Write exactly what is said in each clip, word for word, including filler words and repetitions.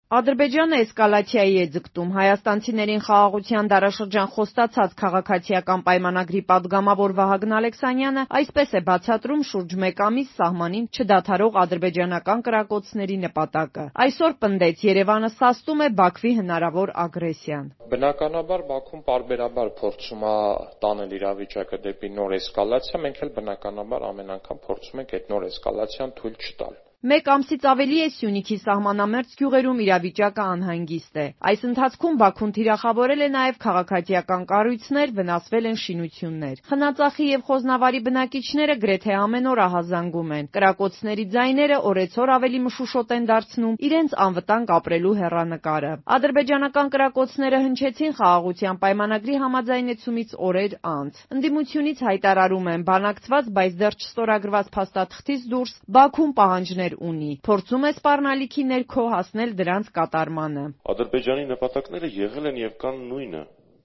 Ադրբեջանը էսկալացիայի է ձգտում։ Հայաստանցիներին խաղաղության դարաշրջան խոստացած քաղաքացիական պայմանագրի պատգամավոր Վահագն Ալեքսանյանը այսպես է բացատրում շուրջ մեկ ամիս սահմանին չդադարող ադրբեջանական կրակոցների նպատակը։ Այսօր պնդեց, Երևանը սաստում է Բաքվի հնարավոր ագրեսիան։ Բնականաբար Բաքուն պարբերաբար փորձում է տանել իրավիճակը դեպի նոր էսկալացիա, մենք էլ բնականաբար ամեն անգամ փորձում ենք այդ նոր էսկալացիան թույլ չտալ։ Մեկ ամսից ավելի է Սյունիքի սահմանամերձ գյուղերում իրավիճակը անհանգիստ է։ Այս ընթացքում Բաքուն թիրախավորել է նաև քաղաքացիական կառույցներ, վնասվել են շինություններ։ Խնածախի եւ Խոզնավարի բնակիչները գրեթե ամեն օր ահազանգում են։ Կրակոցների ձայները օրեցօր ավելի մշուշոտ են դարձնում իրենց անվտանգ ապրելու հեռանկարը։ Ադրբեջանական կրակոցները հնչեցին խաղաղության պայմանագրի համաձայնեցումից օրեր անց։ Ընդդիմությունից հայտարարում են, բանակցված, բայց դեռ չստորագրված փաստաթղթից դուրս Բաքուն պահանջներ ունի, փորձում է սպառնալիքի ներքո հասնել դրանց կատարմանը։ Ադրբեջանի նպատակները եղել են եւ կան նույնը։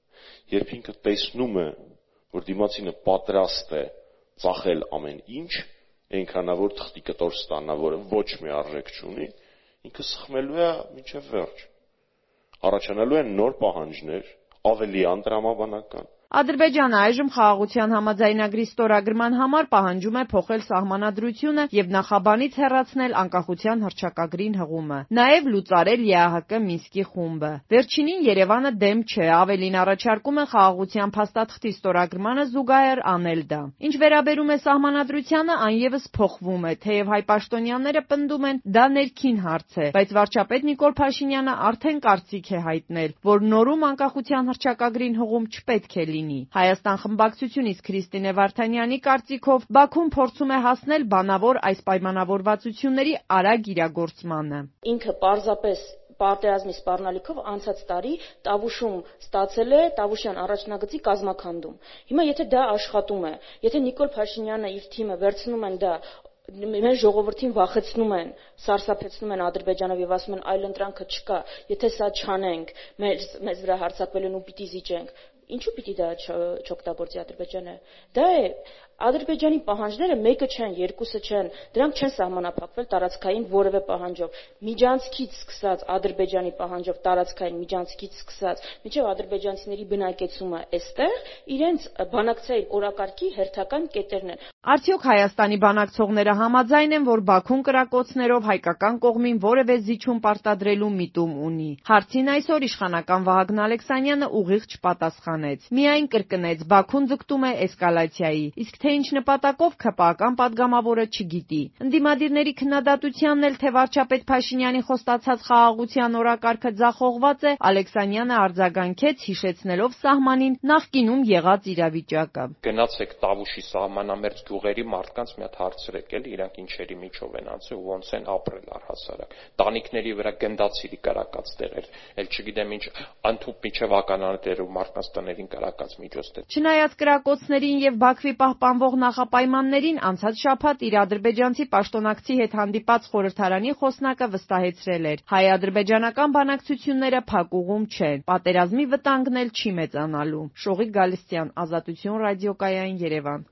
Երբ ինքը տեսնում է, որ դիմացինը պատրաստ է ծախել ամեն ինչ, այնքանավոր թղթի կտոր ստանա, որը ոչ մի արժեք չունի, ինքը սխմելու է մինչև վերջ։ Առաջանալու են նոր պահանջներ, ավելի անդրամաբանական։ Ադրբեջանը այժմ խաղաղության համաձայնագրի ստորագրման համար պահանջում է փոխել սահմանադրությունը եւ նախաբանից հեռացնել անկախության հռչակագրին հղումը, նաեւ լուծարել ԵԱՀԿ Մինսկի խումբը։ Վերջինին Երևանը դեմ չէ, ավելին առաջարկում է խաղաղության փաստաթղթի ստորագրմանը զուգահեռ անել դա։ Ինչ վերաբերում է սահմանադրությանը, այն եւս փոխվում է, թեև հայ պաշտոնյաները պնդում են, դա ներքին հարց է, բայց վարչապետ Նիկոլ Փաշինյանը արդեն կարծիք է հայտնել, որ նորում անկախության հռչակագրին հղում չպետք է լինի։ Հայաստան խմբակցությունից Քրիստինե Վարդանյանի կարծիքով Բաքուն փորձում է հասնել բանավոր այս պայմանավորվածությունների արագ իրագործմանը։ Ինքը պարզապես պատերազմի սպառնալիքով անցած տարի Տավուշում ստացել է Տավուշյան առաջնագծի կազմաքանդում։ Հիմա եթե դա աշխատում է, եթե Նիկոլ Փաշինյանը իր թիմը վերցնում են դա մեր ժողովրդին վախեցնում են, սարսափեցնում են Ադրբեջանով եւ ասում են այլ ընտրանքը չկա, եթե սա չանենք, մեզ մեզ վրա հարձակվել են ու պիտի զիջենք։ Ինչու պիտի դա չօգտագործի Ադրբեջանը։ Դա է Ադրբեջանի պահանջները մեկը չեն, երկուսը չեն, դրանք չեն սահմանափակվել տարածքային որևէ պահանջով։ Միջանցքից սկսած Ադրբեջանի պահանջով տարածքային միջանցքից սկսած մինչև ադրբեջանցիների բնակեցումը այստեղ իրենց բանակցային օրակարգի հերթական կետերն են։ Արդյոք Հայաստանի բանակցողները համաձայն են, որ Բաքուն կրակոցներով հայկական կողմին որևէ զիջում պարտադրելու միտում ունի։ Հարցին այսօր իշխանական Վահագն Ալեքսանյանը ուղիղ չպատասխանեց։ Միայն կրկնեց, Բաքուն ձգտում է էսկալացիայի, իսկ թե ինչ նպատակով ՔՊԱ-կան պատգամավորը չգիտի։ Ընդդիմադիրների քննադատությանն էլ, թե վարչապետ Փաշինյանի խոստացած խաղաղության օրակարգը ձախողված է, Ալեքսանյանը արձագանքեց, հիշեցնելով սահմանին նախկինում եղած իրավիճակը։ Գնացեք Տավուշի սահմանամերձ գյուղերի մարդկանց մի հատ հարցրեք, էլի իրանք ինչերի միջով են անցել ու ոնց են ապրել առհասարակ։ Տանիքների վրա գնդացիրի կրակած տեղեր, էլ չգիտեմ ինչ, ընդհանուր միջև ականանետեր ու մարդկանց տներին կրակած միջոցներ։ Չնայած կրակոցներին եւ Բաքվի պահպանվող նախապայմաններին, անցած շաբաթ իր ադրբեջանցի պաշտոնակցի հետ հանդիպած խորհրդարանի խոսնակը վստահեցրել էր. հայ-ադրբեջանական բանակցությունները փակ ուղում չեն, պատերազմի վտանգն էլ չի մեծանալու։ Շողիկ Գալստյան, Ազատություն ռադիոկայան, Երևան։